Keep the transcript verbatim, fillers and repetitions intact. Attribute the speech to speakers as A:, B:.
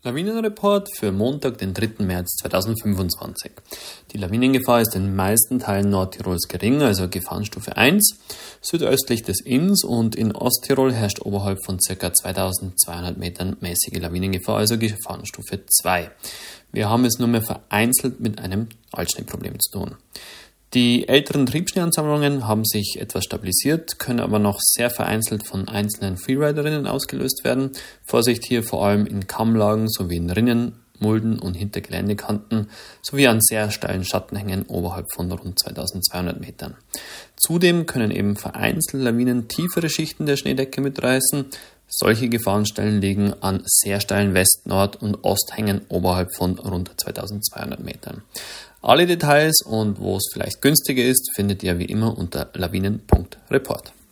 A: Lawinenreport für Montag, den dritten März zweitausendfünfundzwanzig. Die Lawinengefahr ist in den meisten Teilen Nordtirols gering, also Gefahrenstufe eins. Südöstlich des Inns und in Osttirol herrscht oberhalb von ca. zweitausendzweihundert Metern mäßige Lawinengefahr, also Gefahrenstufe zwei. Wir haben es nur mehr vereinzelt mit einem Altschneeproblem zu tun. Die älteren Triebschneeansammlungen haben sich etwas stabilisiert, können aber noch sehr vereinzelt von einzelnen Freeriderinnen ausgelöst werden. Vorsicht hier vor allem in Kammlagen sowie in Rinnen, Mulden und hinter Geländekanten sowie an sehr steilen Schattenhängen oberhalb von rund zweitausendzweihundert Metern. Zudem können eben vereinzelt Lawinen tiefere Schichten der Schneedecke mitreißen. Solche Gefahrenstellen liegen an sehr steilen West-, Nord- und Osthängen oberhalb von rund zweitausendzweihundert Metern. Alle Details und wo es vielleicht günstiger ist, findet ihr wie immer unter lawinen punkt report.